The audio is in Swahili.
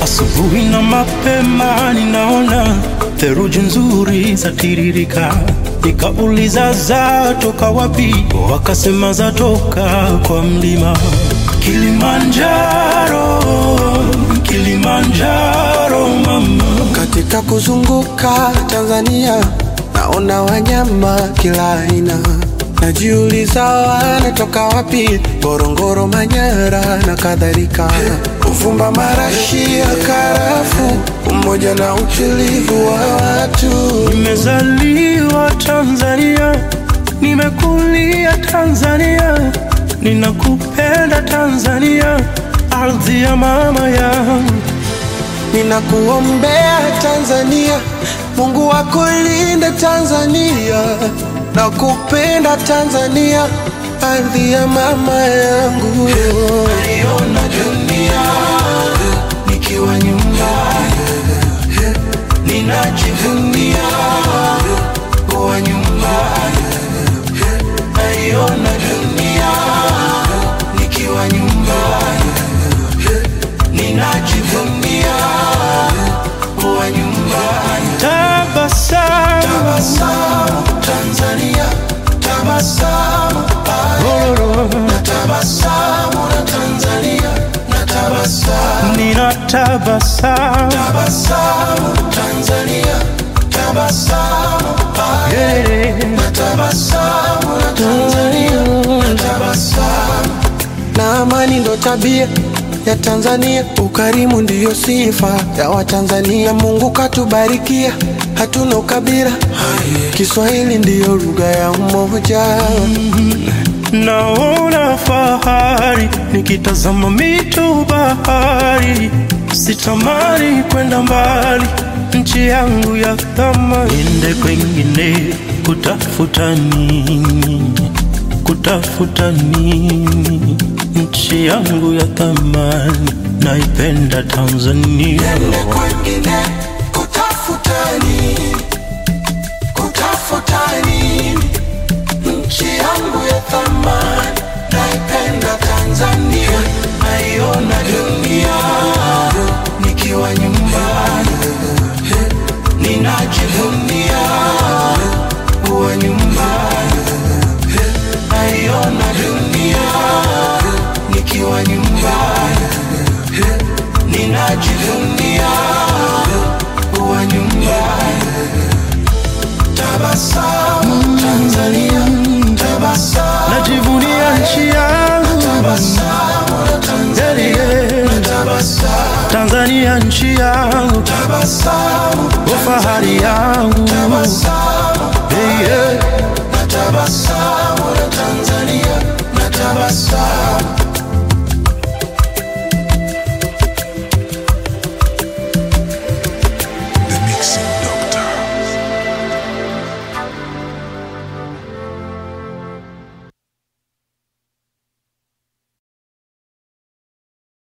Asubuhi na mapema ninaona theluji nzuri zatiririka, nikauliza zatoka wapi? Wakasema zatoka kwa mlima Kilimanjaro, Kilimanjaro mama. Katika kuzunguka Tanzania naona wanyama kila aina, najiuliza wanatoka wapi? Ngorongoro, Manyara na kadhalika. Uvumba, marashi ya karafu, umoja na utulivu wa watu. Nimezaliwa Tanzania, nimekulia Tanzania, ninakupenda Tanzania, ardhi ya mama yangu. Ninakuombea Tanzania, Mungu akulinde Tanzania, nakupenda Tanzania, ardhi ya mama yangu. Naiona dunia nikiwa nyumbani, ninajivunia kuwa nyumbani. Naiona dunia nikiwa nyumbani, ninajivunia kuwa nyumbani. Tabasamu, tabasamu Tanzania, tabasamu na tabasamu na Tanzania, na tabasamu. Ninatabasamu, tabasamu Tanzania, tabasamu na tabasamu na Tanzania, na tabasamu. Na amani ndo tabia ya Tanzania, ukarimu ndiyo sifa ya Watanzania. Mungu katubarikia, hatuna ukabila, Kiswahili ndiyo lugha ya umoja. Naona fahari nikitazama mito, bahari, sitamani kwenda mbali, nchi yangu ya thamani. Niende kwingine kutafuta nini, kutafuta nini? Nchi yangu ya thamani, naipenda Tanzania. Niende kwingine kutafuta nini, kutafuta nini? Nchi yangu ya thamani, naipenda Tanzania. Naiona dunia nikiwa nyumbani, ninajivunia kuwa nyumbani. Naiona dunia nikiwa nyumbani, ninajivunia kuwa nyumbani. Tabasamu Tanzania, tabasamu, najivunia nchi yangu. Tabasamu na Tanzania, tabasamu Tanzania, nchi yangu. Tabasamu, fahari yangu. Tabasamu, na tabasamu na Tanzania, na tabasamu.